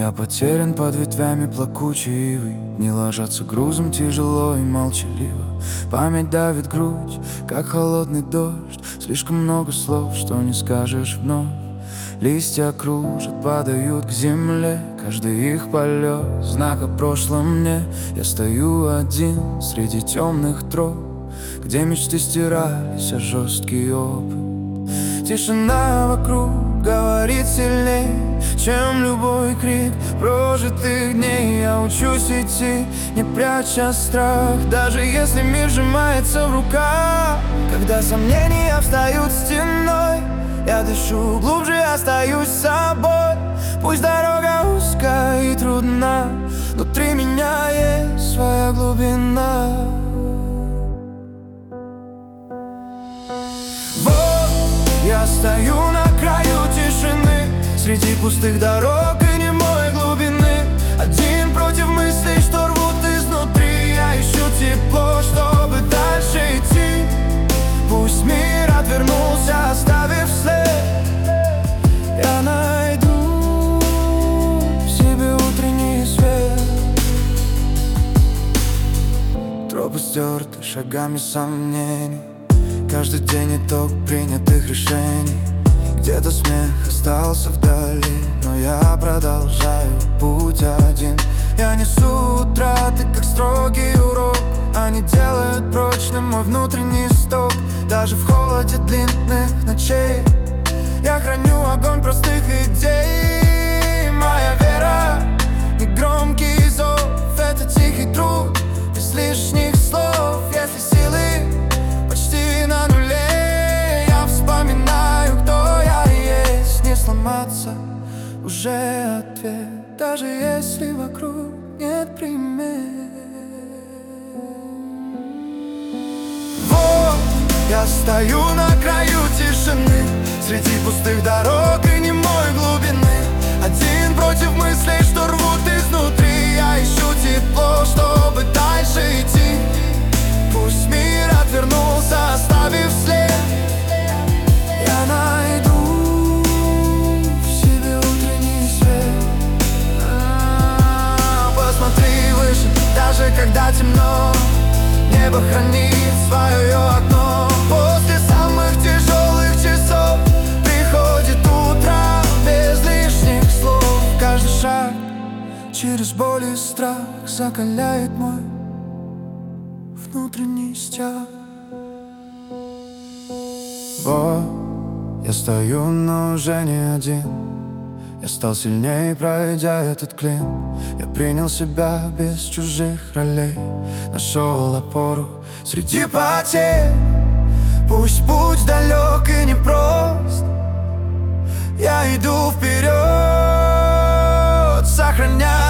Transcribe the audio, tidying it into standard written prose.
Я потерян под ветвями плакучей ивы. Дни ложатся грузом тяжело и молчаливо. Память давит грудь, как холодный дождь. Слишком много слов, что не скажешь вновь. Листья кружат, падают к земле. Каждый их полет знак о прошлом мне. Я стою один среди темных троп, где мечты стирались, а жесткий опыт. Тишина вокруг говорит сильней, чем любой крик прожитых дней. Я учусь идти, не пряча страх, даже если мир сжимается в руках. Когда сомнения встают стеной, я дышу глубже, остаюсь собой. Пусть дорога узкая и трудна, внутри меня есть своя глубина. Я стою на краю тишины, среди пустых дорог и немой глубины. Один против мыслей, что рвут изнутри. Я ищу тепло, чтобы дальше идти. Пусть мир отвернулся, оставив след. Я найду в себе утренний свет. Тропы стерты шагами сомнений. Каждый день итог принятых решений. Где-то смех остался вдали, но я продолжаю путь один. Я несу утраты, как строгий урок. Они делают прочным мой внутренний сток. Даже в холоде длинных ночей я храню огонь простых идей. Моя вера — не громкий зов, это тихий труд, без лишних слов. Если силы почти на нуле, я вспоминаю, кто я есть. Не сломаться — уже ответ, даже если вокруг нет примет. Вот я стою на краю тишины, среди пустых дорог и немой глубины. Один против мыслей, что рвут изнутри. Я ищу тепло, чтобы дальше идти. Пусть мир отвернулся, оставив след. Я найду в себе утренний свет. Посмотри выше, даже когда темно. Небо хранит свое окно. После самых тяжелых часов приходит утро без лишних слов. Каждый шаг через боль и страх закаляет мой внутренний стяг. Вот я стою, но уже не один. Я стал сильнее, пройдя этот клин. Я принял себя без чужих ролей. Нашел опору среди потерь. Пусть путь далек и непрост, я иду вперед, сохраняя